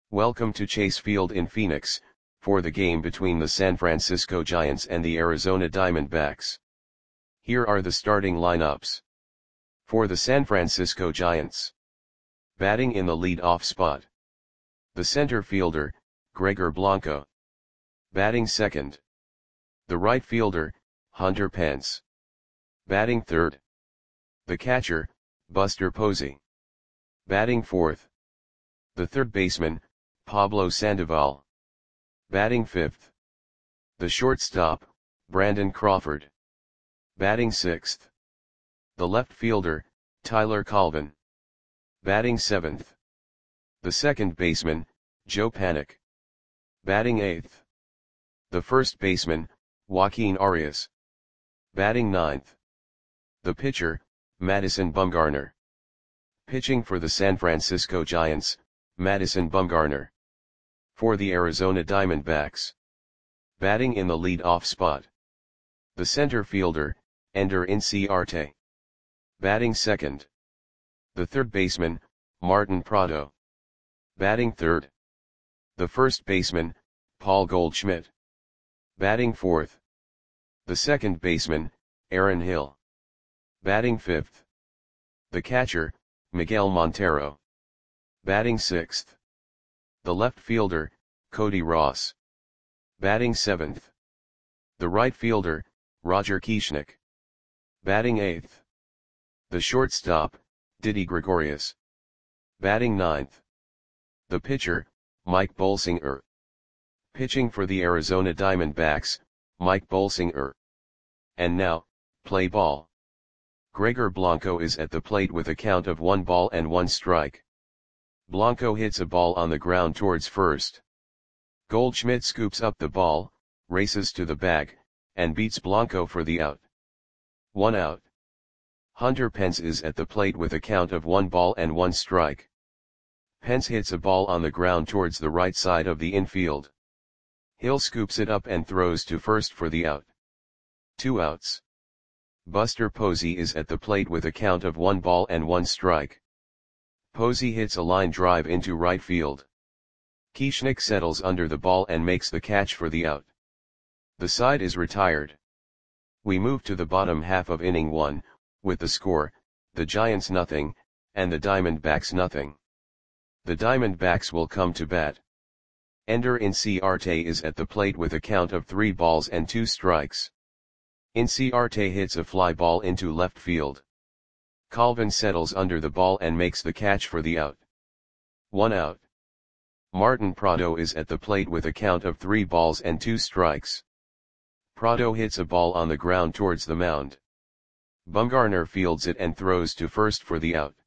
Welcome to Chase Field in Phoenix, for the game between the San Francisco Giants and the Arizona Diamondbacks. Here are the starting lineups. For the San Francisco Giants. Batting in the lead-off spot. The center fielder, Gregor Blanco. Batting second. The right fielder, Hunter Pence. Batting third. The catcher, Buster Posey. Batting fourth. The third baseman, Pablo Sandoval. Batting fifth. The shortstop, Brandon Crawford. Batting sixth. The left fielder, Tyler Colvin. Batting seventh. The second baseman, Joe Panik. Batting eighth. The first baseman, Joaquin Arias. Batting ninth. The pitcher, Madison Bumgarner. Pitching for the San Francisco Giants, Madison Bumgarner. For the Arizona Diamondbacks. Batting in the lead-off spot. The center fielder, Ender Inciarte. Batting second. The third baseman, Martin Prado. Batting third. The first baseman, Paul Goldschmidt. Batting fourth. The second baseman, Aaron Hill. Batting fifth. The catcher, Miguel Montero. Batting sixth. The left fielder, Cody Ross. Batting seventh. The right fielder, Roger Kieschnick. Batting eighth. The shortstop, Didi Gregorius. Batting ninth. The pitcher, Mike Bolsinger. Pitching for the Arizona Diamondbacks, Mike Bolsinger. And now, play ball. Gregor Blanco is at the plate with a count of 1 ball and 1 strike. Blanco hits a ball on the ground towards first. Goldschmidt scoops up the ball, races to the bag, and beats Blanco for the out. 1 out. Hunter Pence is at the plate with a count of 1 ball and 1 strike. Pence hits a ball on the ground towards the right side of the infield. Hill scoops it up and throws to first for the out. 2 outs. Buster Posey is at the plate with a count of 1 ball and 1 strike. Posey hits a line drive into right field. Kieschnick settles under the ball and makes the catch for the out. The side is retired. We move to the bottom half of inning 1, with the score, the Giants nothing, and the Diamondbacks nothing. The Diamondbacks will come to bat. Ender Inciarte is at the plate with a count of 3 balls and 2 strikes. Inciarte hits a fly ball into left field. Colvin settles under the ball and makes the catch for the out. 1 out. Martin Prado is at the plate with a count of 3 balls and 2 strikes. Prado hits a ball on the ground towards the mound. Bumgarner fields it and throws to first for the out.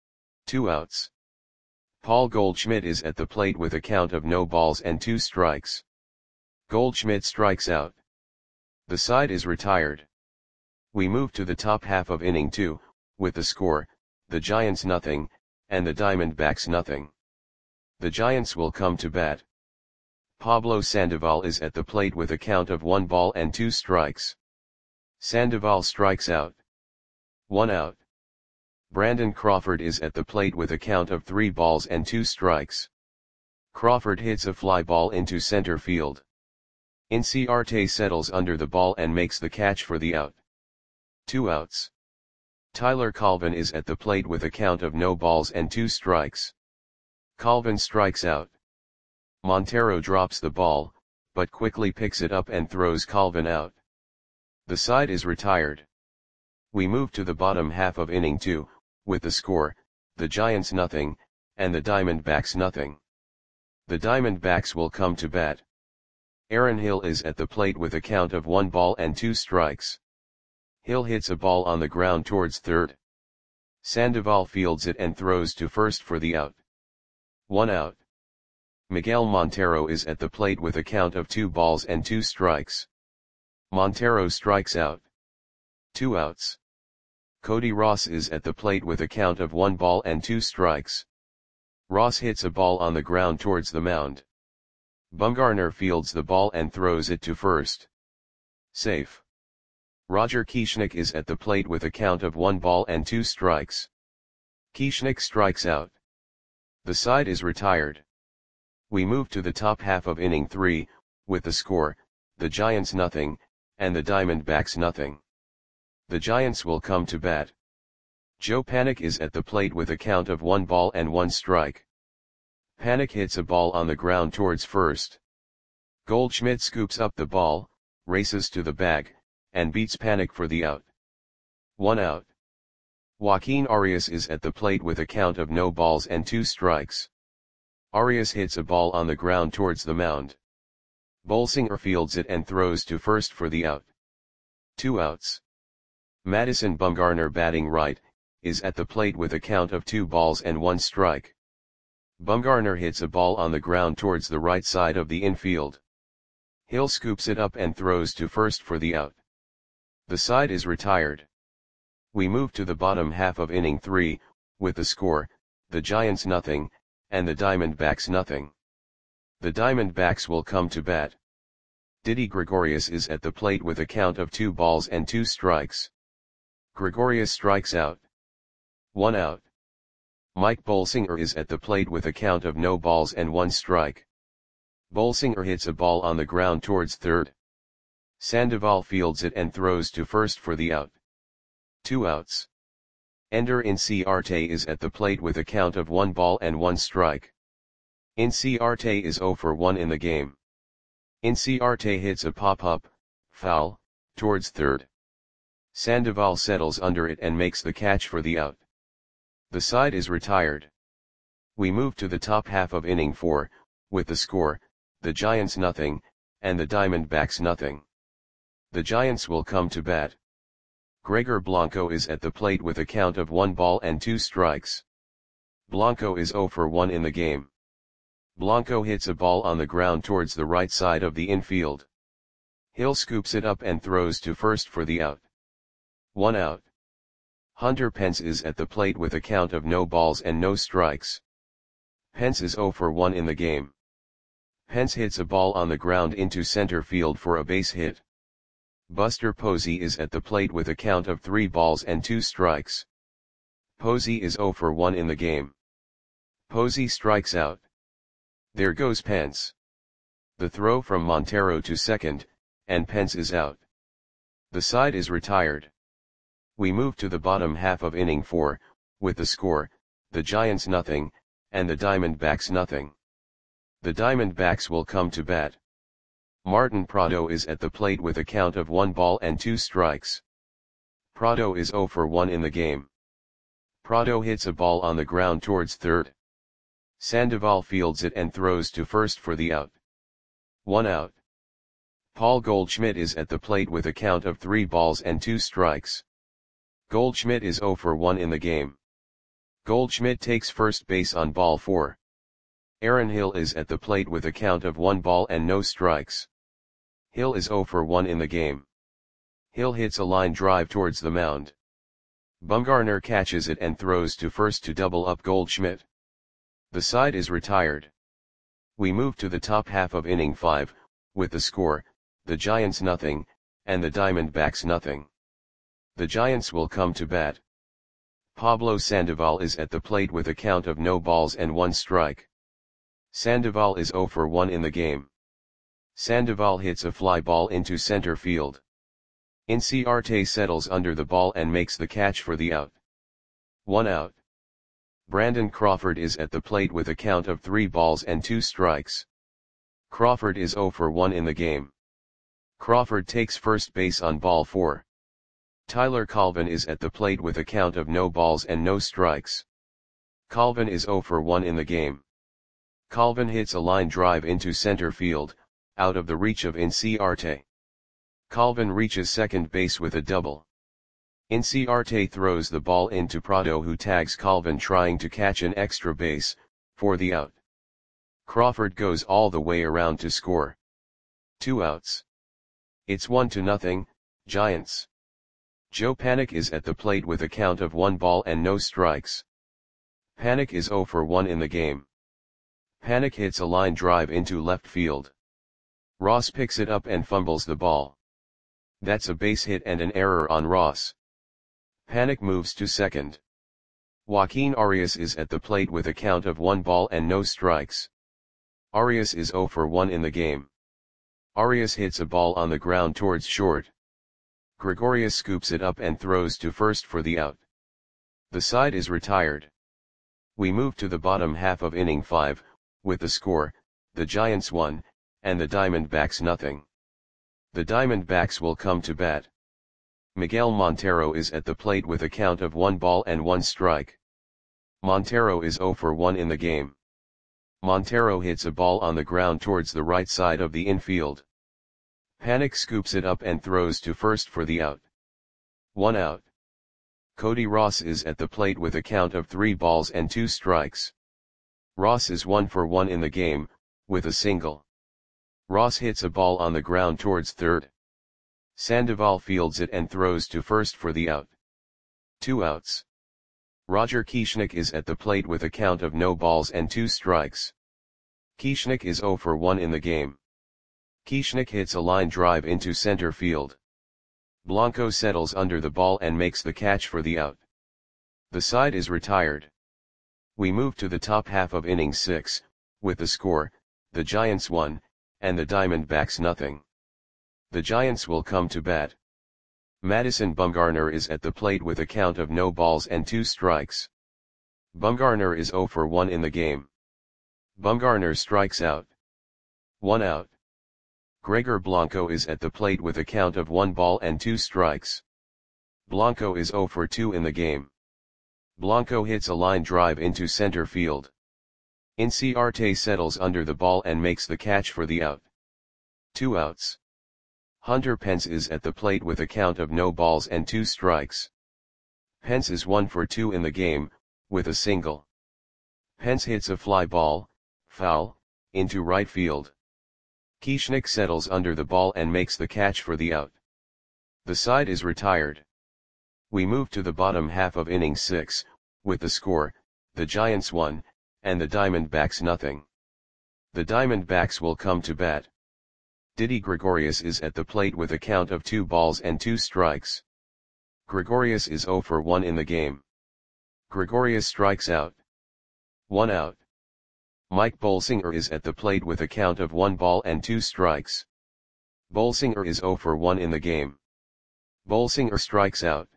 2 outs. Paul Goldschmidt is at the plate with a count of no balls and 2 strikes. Goldschmidt strikes out. The side is retired. We move to the top half of inning 2, with the score, the Giants nothing, and the Diamondbacks nothing. The Giants will come to bat. Pablo Sandoval is at the plate with a count of 1 ball and 2 strikes. Sandoval strikes out. 1 out. Brandon Crawford is at the plate with a count of 3 balls and 2 strikes. Crawford hits a fly ball into center field. Inciarte settles under the ball and makes the catch for the out. 2 outs. Tyler Colvin is at the plate with a count of no balls and 2 strikes. Colvin strikes out. Montero drops the ball, but quickly picks it up and throws Colvin out. The side is retired. We move to the bottom half of inning 2, with the score, the Giants nothing, and the Diamondbacks nothing. The Diamondbacks will come to bat. Aaron Hill is at the plate with a count of 1 ball and 2 strikes. Hill hits a ball on the ground towards third. Sandoval fields it and throws to first for the out. 1 out. Miguel Montero is at the plate with a count of 2 balls and 2 strikes. Montero strikes out. 2 outs. Cody Ross is at the plate with a count of 1 ball and 2 strikes. Ross hits a ball on the ground towards the mound. Bumgarner fields the ball and throws it to first. Safe. Roger Kieschnick is at the plate with a count of 1 ball and 2 strikes. Kieschnick strikes out. The side is retired. We move to the top half of inning 3, with the score, the Giants nothing, and the Diamondbacks nothing. The Giants will come to bat. Joe Panik is at the plate with a count of 1 ball and 1 strike. Panik hits a ball on the ground towards first. Goldschmidt scoops up the ball, races to the bag, and beats Panik for the out. 1 out. Joaquin Arias is at the plate with a count of no balls and 2 strikes. Arias hits a ball on the ground towards the mound. Bolsinger fields it and throws to first for the out. 2 outs. Madison Bumgarner, batting right, is at the plate with a count of 2 balls and 1 strike. Bumgarner hits a ball on the ground towards the right side of the infield. Hill scoops it up and throws to first for the out. The side is retired. We move to the bottom half of inning 3, with the score, the Giants nothing, and the Diamondbacks nothing. The Diamondbacks will come to bat. Didi Gregorius is at the plate with a count of 2 balls and 2 strikes. Gregorius strikes out. 1 out. Mike Bolsinger is at the plate with a count of no balls and 1 strike. Bolsinger hits a ball on the ground towards third. Sandoval fields it and throws to first for the out. 2 outs. Ender Inciarte is at the plate with a count of 1 ball and 1 strike. Inciarte is 0 for 1 in the game. Inciarte hits a pop-up, foul, towards third. Sandoval settles under it and makes the catch for the out. The side is retired. We move to the top half of inning 4, with the score, the Giants nothing, and the Diamondbacks nothing. The Giants will come to bat. Gregor Blanco is at the plate with a count of 1 ball and 2 strikes. Blanco is 0 for 1 in the game. Blanco hits a ball on the ground towards the right side of the infield. Hill scoops it up and throws to first for the out. 1 out. Hunter Pence is at the plate with a count of no balls and no strikes. Pence is 0 for 1 in the game. Pence hits a ball on the ground into center field for a base hit. Buster Posey is at the plate with a count of 3 balls and 2 strikes. Posey is 0 for 1 in the game. Posey strikes out. There goes Pence. The throw from Montero to second, and Pence is out. The side is retired. We move to the bottom half of inning 4, with the score, the Giants nothing, and the Diamondbacks nothing. The Diamondbacks will come to bat. Martin Prado is at the plate with a count of 1 ball and 2 strikes. Prado is 0 for 1 in the game. Prado hits a ball on the ground towards third. Sandoval fields it and throws to first for the out. 1 out. Paul Goldschmidt is at the plate with a count of 3 balls and 2 strikes. Goldschmidt is 0 for 1 in the game. Goldschmidt takes first base on ball 4. Aaron Hill is at the plate with a count of 1 ball and no strikes. Hill is 0 for 1 in the game. Hill hits a line drive towards the mound. Bumgarner catches it and throws to first to double up Goldschmidt. The side is retired. We move to the top half of inning 5, with the score, the Giants nothing, and the Diamondbacks nothing. The Giants will come to bat. Pablo Sandoval is at the plate with a count of no balls and 1 strike. Sandoval is 0 for 1 in the game. Sandoval hits a fly ball into center field. Inciarte settles under the ball and makes the catch for the out. 1 out. Brandon Crawford is at the plate with a count of 3 balls and 2 strikes. Crawford is 0 for 1 in the game. Crawford takes first base on ball 4. Tyler Colvin is at the plate with a count of no balls and no strikes. Colvin is 0 for 1 in the game. Colvin hits a line drive into center field, out of the reach of Inciarte. Colvin reaches second base with a double. Inciarte throws the ball into Prado, who tags Colvin trying to catch an extra base, for the out. Crawford goes all the way around to score. 2 outs. It's 1-0, Giants. Joe Panik is at the plate with a count of 1 ball and no strikes. Panik is 0 for 1 in the game. Panik hits a line drive into left field. Ross picks it up and fumbles the ball. That's a base hit and an error on Ross. Panik moves to second. Joaquin Arias is at the plate with a count of 1 ball and no strikes. Arias is 0 for 1 in the game. Arias hits a ball on the ground towards short. Gregorius scoops it up and throws to first for the out. The side is retired. We move to the bottom half of inning 5, with the score, the Giants 1, and the Diamondbacks nothing. The Diamondbacks will come to bat. Miguel Montero is at the plate with a count of 1 ball and 1 strike. Montero is 0 for 1 in the game. Montero hits a ball on the ground towards the right side of the infield. Panik scoops it up and throws to first for the out. 1 out. Cody Ross is at the plate with a count of 3 balls and 2 strikes. Ross is 1 for 1 in the game, with a single. Ross hits a ball on the ground towards third. Sandoval fields it and throws to first for the out. 2 outs. Roger Kieschnick is at the plate with a count of no balls and 2 strikes. Kieschnick is 0 for 1 in the game. Kieschnick hits a line drive into center field. Blanco settles under the ball and makes the catch for the out. The side is retired. We move to the top half of inning 6, with the score, the Giants 1, and the Diamondbacks nothing. The Giants will come to bat. Madison Bumgarner is at the plate with a count of no balls and 2 strikes. Bumgarner is 0 for 1 in the game. Bumgarner strikes out. 1 out. Gregor Blanco is at the plate with a count of 1 ball and 2 strikes. Blanco is 0 for 2 in the game. Blanco hits a line drive into center field. Inciarte settles under the ball and makes the catch for the out. 2 outs. Hunter Pence is at the plate with a count of no balls and 2 strikes. Pence is 1 for 2 in the game, with a single. Pence hits a fly ball, foul, into right field. Kieschnick settles under the ball and makes the catch for the out. The side is retired. We move to the bottom half of inning 6, with the score, the Giants 1, and the Diamondbacks nothing. The Diamondbacks will come to bat. Didi Gregorius is at the plate with a count of 2 balls and 2 strikes. Gregorius is 0 for 1 in the game. Gregorius strikes out. 1 out. Mike Bolsinger is at the plate with a count of 1 ball and 2 strikes. Bolsinger is 0 for 1 in the game. Bolsinger strikes out.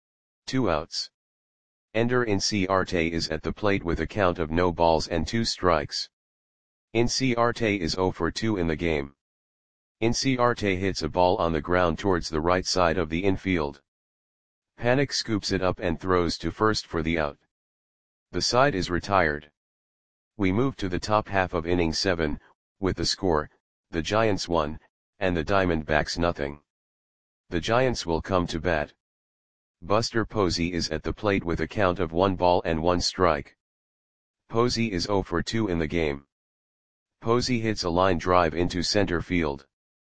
2 outs. Ender Inciarte is at the plate with a count of no balls and 2 strikes. Inciarte is 0 for 2 in the game. Inciarte hits a ball on the ground towards the right side of the infield. Panik scoops it up and throws to first for the out. The side is retired. We move to the top half of inning 7, with the score, the Giants 1, and the Diamondbacks nothing. The Giants will come to bat. Buster Posey is at the plate with a count of 1 ball and 1 strike. Posey is 0 for 2 in the game. Posey hits a line drive into center field.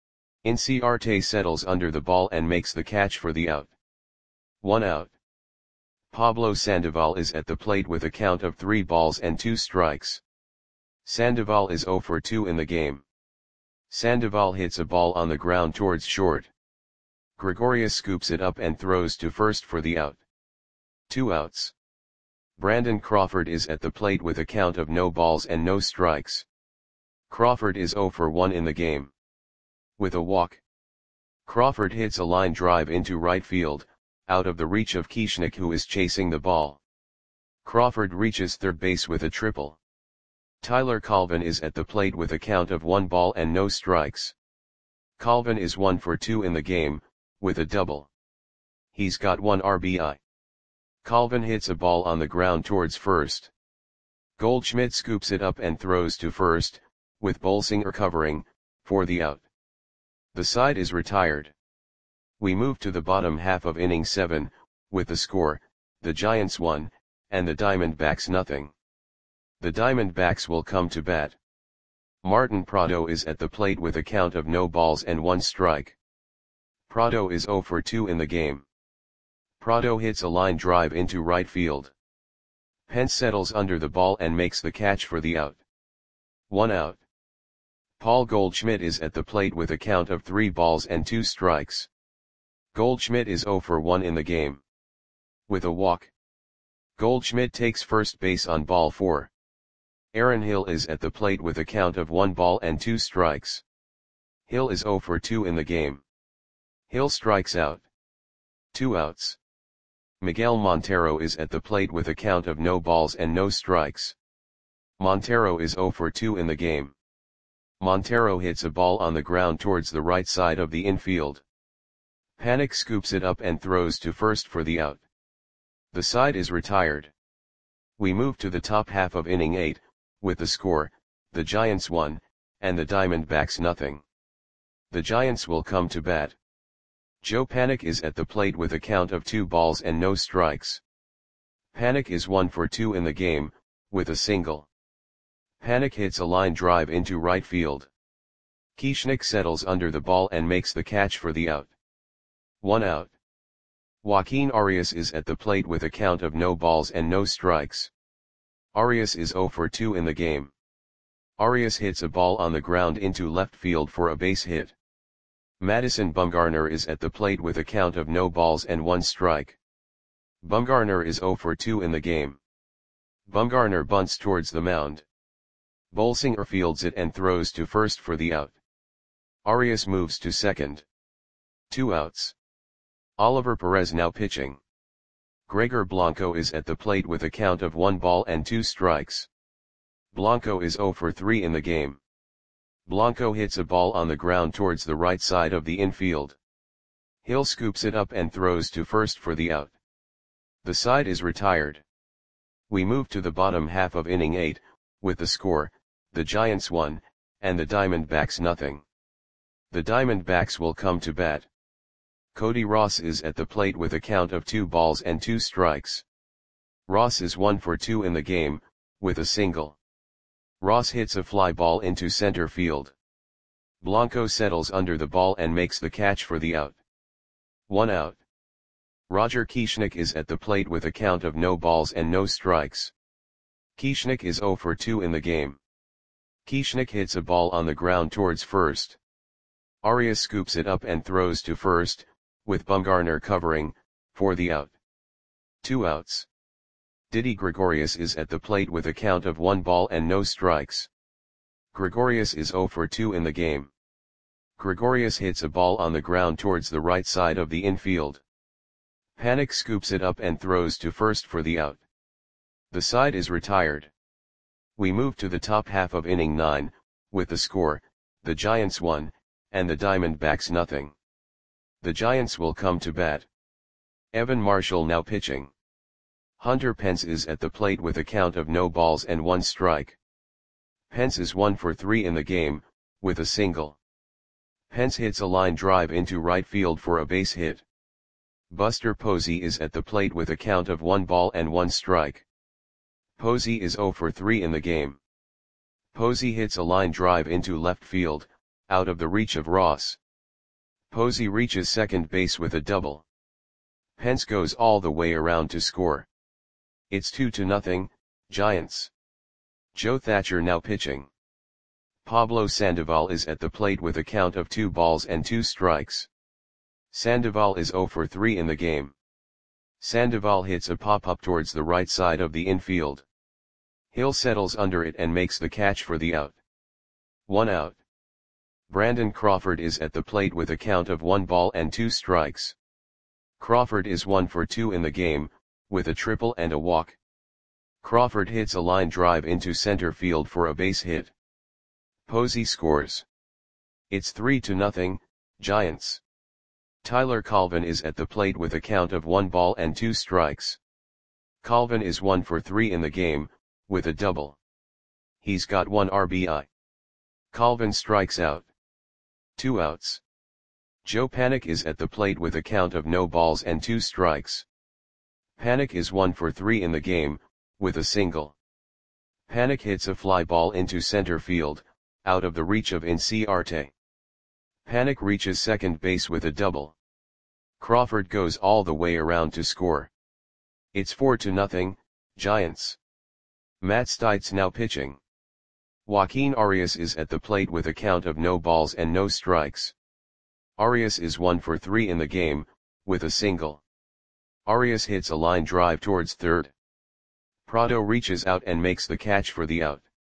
Inciarte settles under the ball and makes the catch for the out. 1 out. Pablo Sandoval is at the plate with a count of 3 balls and 2 strikes. Sandoval is 0 for 2 in the game. Sandoval hits a ball on the ground towards short. Gregorius scoops it up and throws to first for the out. 2 outs. Brandon Crawford is at the plate with a count of no balls and no strikes. Crawford is 0 for 1 in the game. With a walk. Crawford hits a line drive into right field, out of the reach of Kieschnick who is chasing the ball. Crawford reaches third base with a triple. Tyler Colvin is at the plate with a count of 1 ball and no strikes. Colvin is 1 for 2 in the game, with a double. He's got 1 RBI. Colvin hits a ball on the ground towards first. Goldschmidt scoops it up and throws to first, with Bolsinger covering, for the out. The side is retired. We move to the bottom half of inning 7, with the score, the Giants 1, and the Diamondbacks nothing. The Diamondbacks will come to bat. Martin Prado is at the plate with a count of no balls and 1 strike. Prado is 0 for 2 in the game. Prado hits a line drive into right field. Pence settles under the ball and makes the catch for the out. 1 out. Paul Goldschmidt is at the plate with a count of 3 balls and 2 strikes. Goldschmidt is 0 for 1 in the game. With a walk. Goldschmidt takes first base on ball 4. Aaron Hill is at the plate with a count of 1 ball and 2 strikes. Hill is 0 for 2 in the game. Hill strikes out. 2 outs. Miguel Montero is at the plate with a count of no balls and no strikes. Montero is 0 for 2 in the game. Montero hits a ball on the ground towards the right side of the infield. Panik scoops it up and throws to first for the out. The side is retired. We move to the top half of inning 8, with the score, the Giants 1, and the Diamondbacks nothing. The Giants will come to bat. Joe Panik is at the plate with a count of 2 balls and no strikes. Panik is 1 for 2 in the game, with a single. Panik hits a line drive into right field. Kieschnick settles under the ball and makes the catch for the out. 1 out. Joaquin Arias is at the plate with a count of no balls and no strikes. Arias is 0 for 2 in the game. Arias hits a ball on the ground into left field for a base hit. Madison Bumgarner is at the plate with a count of no balls and 1 strike. Bumgarner is 0 for 2 in the game. Bumgarner bunts towards the mound. Bolsinger fields it and throws to first for the out. Arias moves to second. 2 outs. Oliver Perez now pitching. Gregor Blanco is at the plate with a count of 1 ball and 2 strikes. Blanco is 0 for 3 in the game. Blanco hits a ball on the ground towards the right side of the infield. Hill scoops it up and throws to first for the out. The side is retired. We move to the bottom half of inning 8, with the score, the Giants 1, and the Diamondbacks nothing. The Diamondbacks will come to bat. Cody Ross is at the plate with a count of 2 balls and 2 strikes. Ross is 1 for 2 in the game, with a single. Ross hits a fly ball into center field. Blanco settles under the ball and makes the catch for the out. 1 out. Roger Kieschnick is at the plate with a count of no balls and no strikes. Kieschnick is 0 for 2 in the game. Kieschnick hits a ball on the ground towards first. Arias scoops it up and throws to first, with Bumgarner covering, for the out. 2 outs. Didi Gregorius is at the plate with a count of 1 ball and no strikes. Gregorius is 0 for 2 in the game. Gregorius hits a ball on the ground towards the right side of the infield. Panik scoops it up and throws to first for the out. The side is retired. We move to the top half of inning 9, with the score, the Giants 1, and the Diamondbacks nothing. The Giants will come to bat. Evan Marshall now pitching. Hunter Pence is at the plate with a count of no balls and 1 strike. Pence is 1 for 3 in the game, with a single. Pence hits a line drive into right field for a base hit. Buster Posey is at the plate with a count of 1 ball and 1 strike. Posey is 0 for 3 in the game. Posey hits a line drive into left field, out of the reach of Ross. Posey reaches second base with a double. Pence goes all the way around to score. It's 2-0, Giants. Joe Thatcher now pitching. Pablo Sandoval is at the plate with a count of 2 balls and 2 strikes. Sandoval is 0 for 3 in the game. Sandoval hits a pop-up towards the right side of the infield. Hill settles under it and makes the catch for the out. 1 out. Brandon Crawford is at the plate with a count of 1 ball and 2 strikes. Crawford is 1 for 2 in the game, with a triple and a walk. Crawford hits a line drive into center field for a base hit. Posey scores. It's 3-0, Giants. Tyler Colvin is at the plate with a count of 1 ball and 2 strikes. Colvin is 1 for 3 in the game, with a double. He's got 1 RBI. Colvin strikes out. 2 outs. Joe Panik is at the plate with a count of no balls and 2 strikes. Panik is 1 for 3 in the game, with a single. Panik hits a fly ball into center field, out of the reach of Inciarte. Panik reaches second base with a double. Crawford goes all the way around to score. It's 4-0, Giants. Matt Stites now pitching. Joaquin Arias is at the plate with a count of no balls and no strikes. Arias is 1 for 3 in the game, with a single. Arias hits a line drive towards third. Prado reaches out and makes the catch for the out.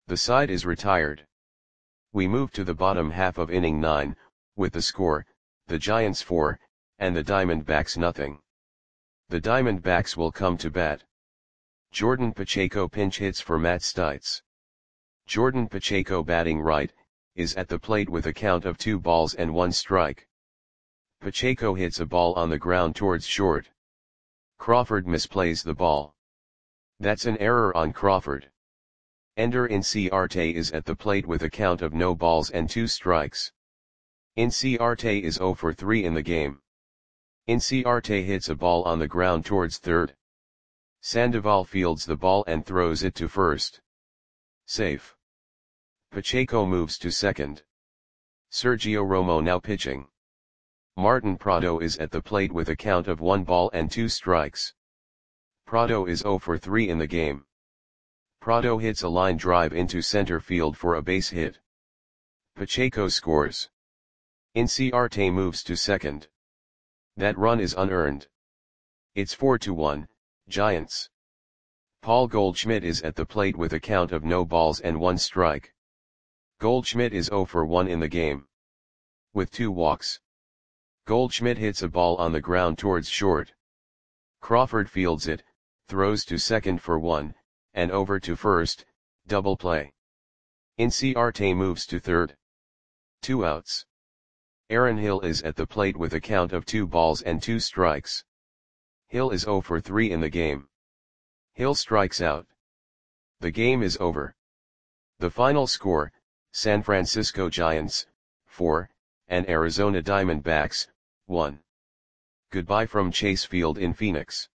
The side is retired. We move to the bottom half of inning 9, with the score, the Giants 4, and the Diamondbacks nothing. The Diamondbacks will come to bat. Jordan Pacheco pinch hits for Matt Stites. Jordan Pacheco, batting right, is at the plate with a count of 2 balls and 1 strike. Pacheco hits a ball on the ground towards short. Crawford misplays the ball. That's an error on Crawford. Ender Inciarte is at the plate with a count of no balls and 2 strikes. Inciarte is 0 for 3 in the game. Inciarte hits a ball on the ground towards third. Sandoval fields the ball and throws it to first. Safe. Pacheco moves to second. Sergio Romo now pitching. Martin Prado is at the plate with a count of 1 ball and 2 strikes. Prado is 0 for 3 in the game. Prado hits a line drive into center field for a base hit. Pacheco scores. Inciarte moves to second. That run is unearned. It's 4-1, Giants. Paul Goldschmidt is at the plate with a count of no balls and 1 strike. Goldschmidt is 0 for 1 in the game. With 2 walks. Goldschmidt hits a ball on the ground towards short. Crawford fields it, throws to second for 1, and over to first, double play. Inciarte moves to third. 2 outs. Aaron Hill is at the plate with a count of 2 balls and 2 strikes. Hill is 0 for 3 in the game. Hill strikes out. The game is over. The final score, San Francisco Giants, 4, and Arizona Diamondbacks, 1. Goodbye from Chase Field in Phoenix.